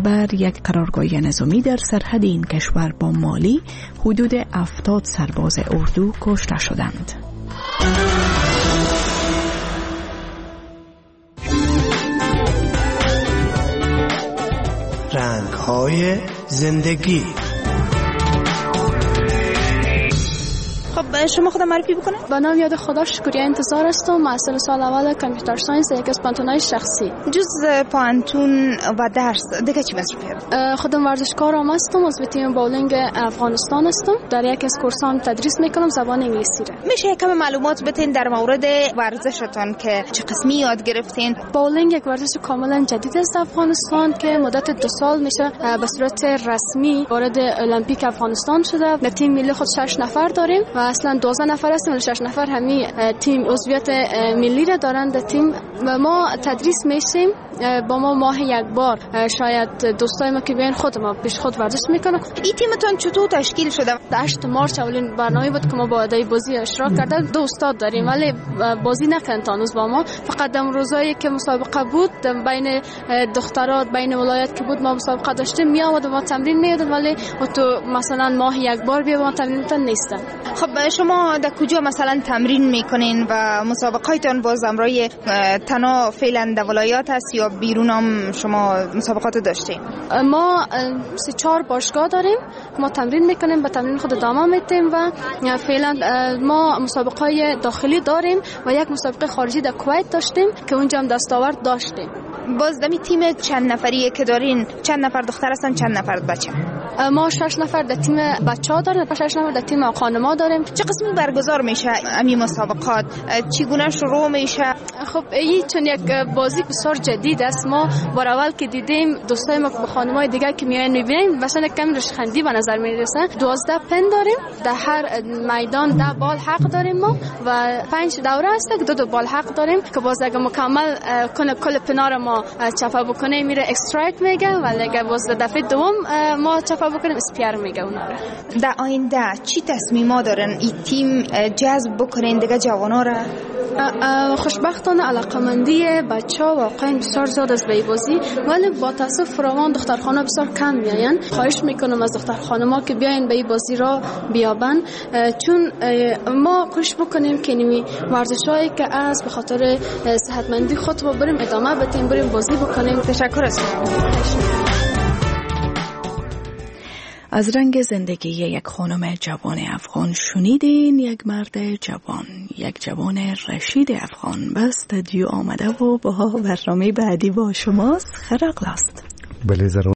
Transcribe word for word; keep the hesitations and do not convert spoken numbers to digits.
بر یک قرارگاه نظامی در سرحد این کشور با مالی حدود هفتاد سرباز اردو کشته شدند. رنگ‌های زندگی. خب شما خودم معرفی بکنه؟ با نام یاد خدا شکریه انتظار هستم. محصل سال اول کامپیوتر ساینس یک از پانتونای شخصی. جز پانتون و درس دیگه چی مصرف کردم؟ خودم ورزشکارم هستم، عضو تیم باولینگ افغانستان هستم. در یک از کورسام تدریس میکنم زبان انگلیسی را. میشه کم معلومات بدین در مورد ورزشتون که چه قسمی یاد گرفتین؟ باولینگ یک ورزش کاملا جدید است در افغانستان که مدت دو سال میشه به صورت رسمی وارد المپیک افغانستان شده. در تیم ملی خود شش نفر داریم و اصلا دوازده نفر هستیم، شش نفر همین تیم عضویت ملی را دارند. در تیم و ما تدریس میشیم، با ما ماه یک بار شاید دوستای ما که بیان خود ما پیش خود ورزش میکنن. این تیمتون چطور تشکیل شده؟ هشت مارس اولین برنامه بود که ما با ادای بازی اشتراک کردیم. دو استاد داریم ولی بازی نکردن تانوز با ما. فقط در روزایی که مسابقه بود بین دخترات بین ولایت که بود ما مسابقه داشتیم، می آمد ما تمرین میدادیم، ولی تو مثلا ماه یک بار بیا ما تمرین تن نیستن. خب شما در کجا مثلا تمرین میکنین و مسابقاتتون باز امرای تنها فعلا در ولایات هست یا بیرون هم شما مسابقات داشتین؟ ما سه چهار باشگاه داریم، ما تمرین میکنیم، به تمرین خود ادامه میدیم و فعلا ما مسابقات داخلی داریم و یک مسابقه خارجی در کویت داشتیم که اونجا هم دستاورد داشتیم. باز دمی تیم چند نفریه که دارین؟ چند نفر دختر هستن، چند نفر بچه؟ ما شش نفر در تیم بچه‌ها داریم، شش نفر در تیم خانم‌ها داریم. چه قسمی برگزار میشه همین مسابقات؟ چگونه شروع میشه؟ خب این چون یک بازی بسیار جدید است. ما بار اول که دیدیم دوستای ما با خانم‌های دیگه که میاین میبینیم مثلا کم رشخندی به نظر میرسه. دوازده پن داریم، در هر میدان ده بال حق داریم ما و پنج دوره است که دو دو بال حق داریم که باز اگه مکمل کنه کل پنا رو ما چپا بکنه میره استرایک میگه، ولی اگه باز دفعه دوم ما چپا بکنیم اسپیر میگه اونا رو. در آینده چی تصمیما دارن این تیم جذب بکنین دیگه جوانا را؟ خوشبختانه علاقمندی بچه‌ها واقعا بسیار زیاد است به بازی، ولی با تاسف فراوان دخترخانه بسیار کم میاین. خواهش میکنم از دخترخانه‌ها که بیاین به این بازی را بیابن، چون ما کوشش بکنیم که نمی ورزشایی که از به خاطر صحتمندی خود رو بریم ادامه بدیم، بریم بازی بکنیم. تشکر از از رنگ زندگی یک خانم جوان افغان شنیدین. یک مرد جوان، یک جوان رشید افغان به استودیو آمده و با برنامه بعدی با شماست. خیرقل است. بله.